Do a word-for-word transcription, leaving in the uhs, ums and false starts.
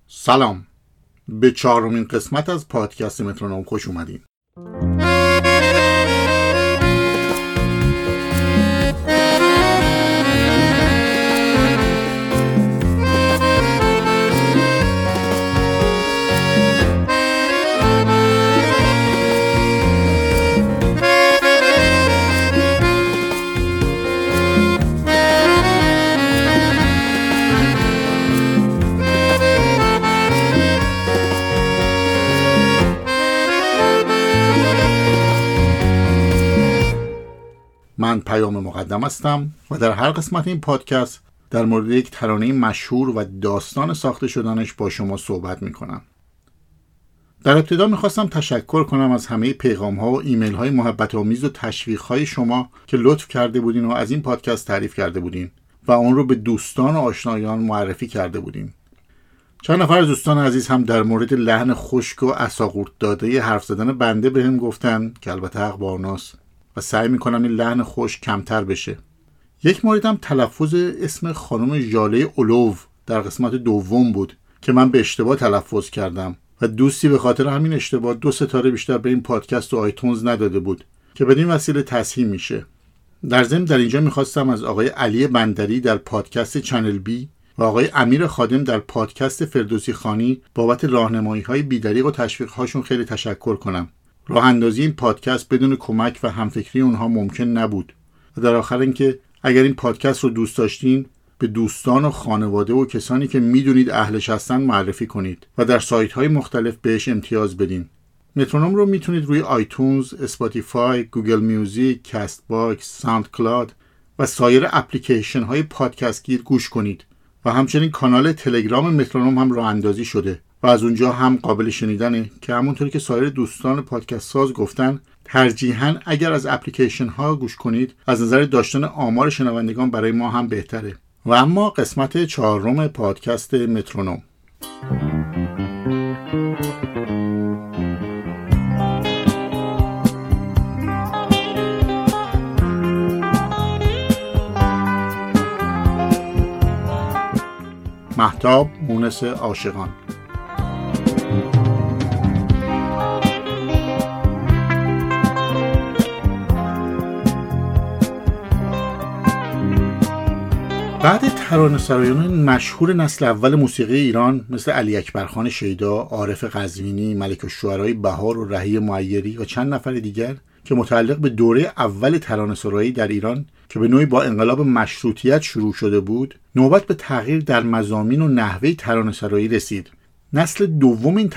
سلام، به چهارمین قسمت از پادکست مترونوم خوش اومدین. من پیام مقدم هستم و در هر قسمت این پادکست در مورد یک ترانه مشهور و داستان ساخته شدنش با شما صحبت میکنم. در ابتدا میخواستم تشکر کنم از همه پیغام ها و ایمیل های محبت آمیز و تشویق های شما که لطف کرده بودین و از این پادکست تعریف کرده بودین و اون رو به دوستان و آشنایان معرفی کرده بودین. چند نفر از دوستان عزیز هم در مورد لحن خشک و عصاقورت داده حرف زدن بنده بهم گفتن که البته حق با اوناست و سعی میکنم این لحن خوش کمتر بشه. یک مورد هم تلفظ اسم خانم ژاله اولوو در قسمت دوم بود که من به اشتباه تلفظ کردم و دوستی به خاطر همین اشتباه دو ستاره بیشتر به این پادکست و آیتونز نداده بود که بدین وسیله تصحیح میشه. در ضمن در اینجا میخواستم از آقای علی بندری در پادکست چنل بی و آقای امیر خادم در پادکست فردوسی خانی بابت راهنمایی‌های بی‌دریغ و تشویق‌هاشون خیلی تشکر کنم. راه اندازی این پادکست بدون کمک و همفکری اونها ممکن نبود. و در آخر اینکه اگر این پادکست رو دوست داشتین به دوستان و خانواده و کسانی که میدونید اهلش هستن معرفی کنید و در سایت های مختلف بهش امتیاز بدین. مترونوم رو میتونید روی آیتونز، اسپاتیفای، گوگل میوزیک، کست باکس، ساوند کلاود و سایر اپلیکیشن های پادکست گیر گوش کنید و همچنین کانال تلگرام مترونوم هم راه اندازی شده و از اونجا هم قابل شنیدنه که همونطوری که سایر دوستان پادکست ساز گفتن ترجیحاً اگر از اپلیکیشن ها گوش کنید از نظر داشتن آمار شنوندگان برای ما هم بهتره. و اما قسمت چهارم پادکست مترونوم. مهتاب مونس عاشقان. بعد ترانه‌سرایان مشهور نسل اول موسیقی ایران مثل علی اکبرخان شیدا، عارف قزوینی، ملک الشعرای بهار و رهی معیری و چند نفر دیگر که متعلق به دوره اول ترانه‌سرایی در ایران که به نوعی با انقلاب مشروطیت شروع شده بود، نوبت به تغییر در مضامین و نحوه ترانه‌سرایی رسید. نسل دوم این